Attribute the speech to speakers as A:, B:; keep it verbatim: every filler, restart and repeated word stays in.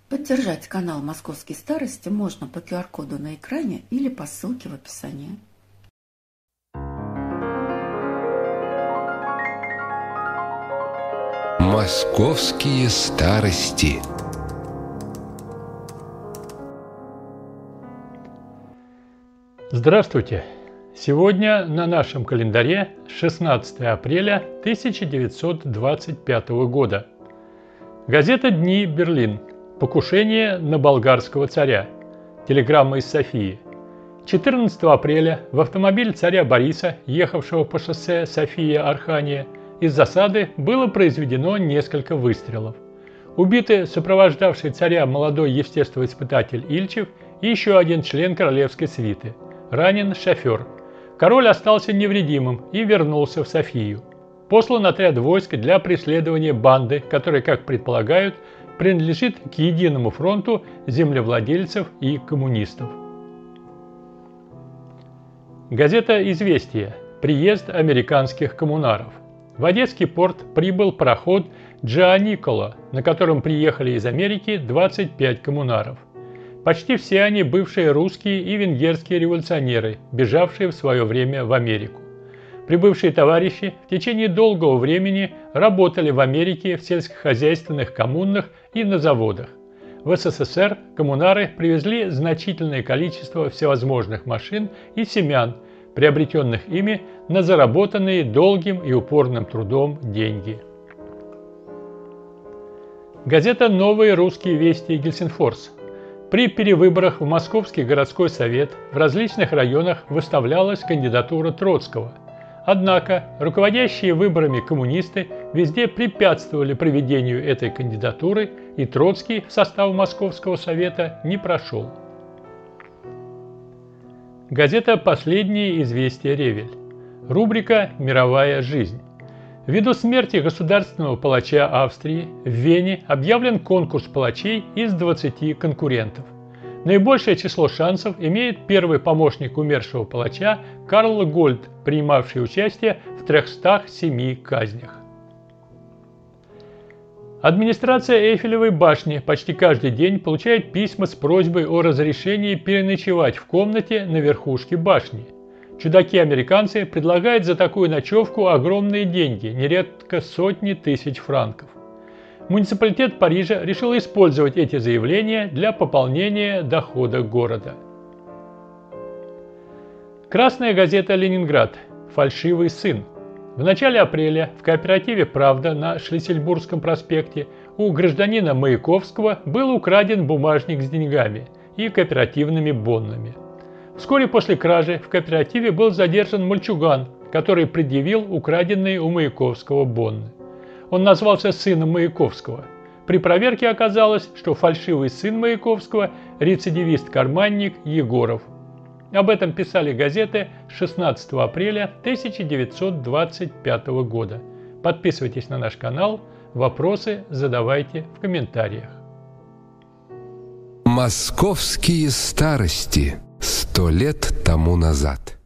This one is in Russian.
A: Поддержать канал «Московские старости» можно по ку ар коду на экране или по ссылке в описании.
B: Московские старости.
C: Здравствуйте! Сегодня на нашем календаре шестнадцатое апреля тысяча девятьсот двадцать пятого года. Газета «Дни. Берлин». Покушение на болгарского царя. Телеграмма из Софии. четырнадцатого апреля в автомобиль царя Бориса, ехавшего по шоссе София-Архания, из засады было произведено несколько выстрелов. Убиты сопровождавший царя молодой естествоиспытатель Ильчев и еще один член королевской свиты. Ранен шофер. Король остался невредимым и вернулся в Софию. Послан отряд войск для преследования банды, которая, как предполагают, принадлежит к единому фронту землевладельцев и коммунистов. Газета «Известия». Приезд американских коммунаров. В Одесский порт прибыл пароход Джианиколо, на котором приехали из Америки двадцать пять коммунаров. Почти все они бывшие русские и венгерские революционеры, бежавшие в свое время в Америку. Прибывшие товарищи в течение долгого времени работали в Америке в сельскохозяйственных коммунах и на заводах. В эс эс эс эр коммунары привезли значительное количество всевозможных машин и семян, приобретенных ими на заработанные долгим и упорным трудом деньги. Газета «Новые русские вести» Гельсинфорс. При перевыборах в Московский городской совет в различных районах выставлялась кандидатура Троцкого. Однако руководящие выборами коммунисты везде препятствовали проведению этой кандидатуры, и Троцкий в состав Московского совета не прошел. Газета «Последние известия Ревель». Рубрика «Мировая жизнь». Ввиду смерти государственного палача Австрии в Вене объявлен конкурс палачей из двадцати конкурентов. Наибольшее число шансов имеет первый помощник умершего палача Карл Гольд, принимавший участие в трёхстах семи казнях. Администрация Эйфелевой башни почти каждый день получает письма с просьбой о разрешении переночевать в комнате на верхушке башни. Чудаки-американцы предлагают за такую ночевку огромные деньги, нередко сотни тысяч франков. Муниципалитет Парижа решил использовать эти заявления для пополнения дохода города. Красная газета «Ленинград». Фальшивый сын. В начале апреля в кооперативе «Правда» на Шлиссельбургском проспекте у гражданина Маяковского был украден бумажник с деньгами и кооперативными боннами. Вскоре после кражи в кооперативе был задержан мальчуган, который предъявил украденные у Маяковского бонны. Он назвался сыном Маяковского. При проверке оказалось, что фальшивый сын Маяковского – рецидивист-карманник Егоров. Об этом писали газеты шестнадцатого апреля тысяча девятьсот двадцать пятого года. Подписывайтесь на наш канал, вопросы задавайте в комментариях.
B: Московские старости. Сто лет тому назад.